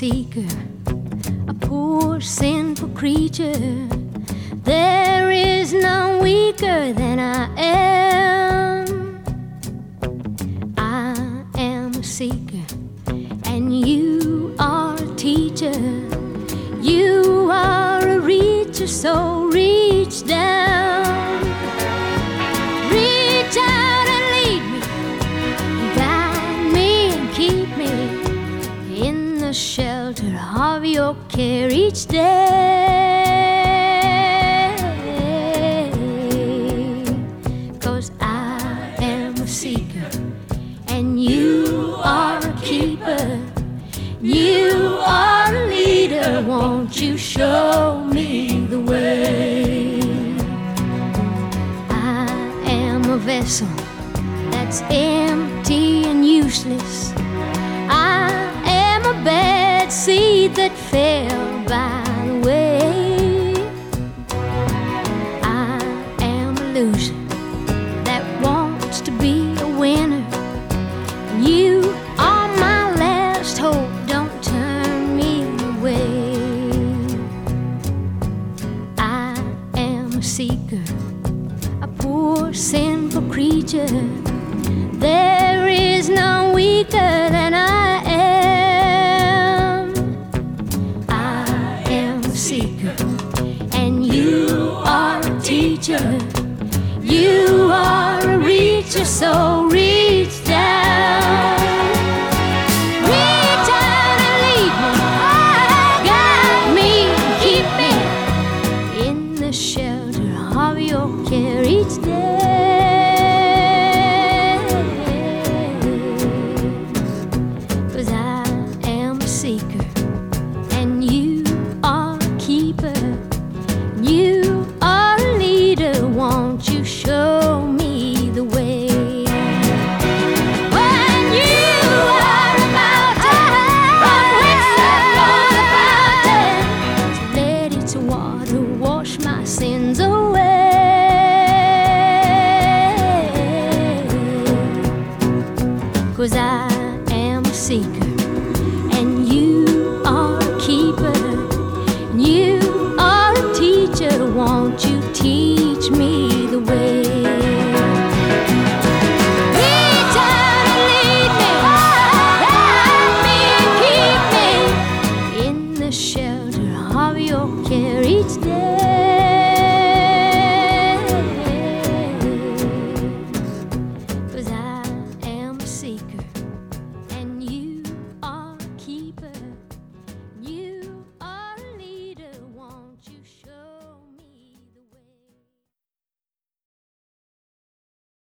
seeker, a poor sinful creature. There is none weaker than I am. I am a seeker, and you are a teacher. You are a reacher, so reach down. Reach out and lead me, guide me and keep me in the shelter of your care each day. 'Cause I am a seeker, and you are a keeper. You are a leader, won't you show me the way? I am a vessel that's empty and useless. I am a bad seed that fell by the way. I am a loser that wants to be a winner. You are my last hope, don't turn me away. I am a seeker, a poor sinful creature. There is none weaker than I am. I am a seeker, and you are a teacher. You are a reacher, so reach